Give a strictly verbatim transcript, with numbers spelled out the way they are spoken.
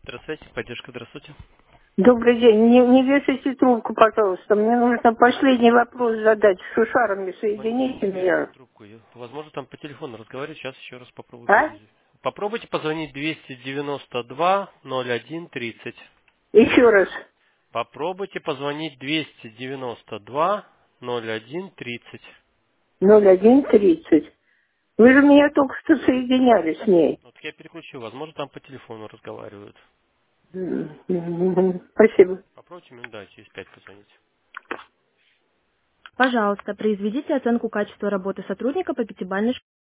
Здравствуйте, поддержка, здравствуйте. Добрый день. Не, не вешайте трубку, пожалуйста. Мне нужно последний вопрос задать. С Шушарами Звоните, соедините не вешайте меня. трубку. Я- Возможно, там по телефону разговаривать. Сейчас еще раз попробую А? перезвонить. Попробуйте позвонить двести девяносто два ноль один тридцать. Еще раз. Попробуйте позвонить двести девяносто два ноль один тридцать. ноль один тридцать. Вы же меня только что соединяли с ней. Вот я переключу. Возможно, там по телефону разговаривают. М, м, м. Спасибо. Попробуйте минут, да, через пять позвонить. Пожалуйста, произведите оценку качества работы сотрудника по пятибалльной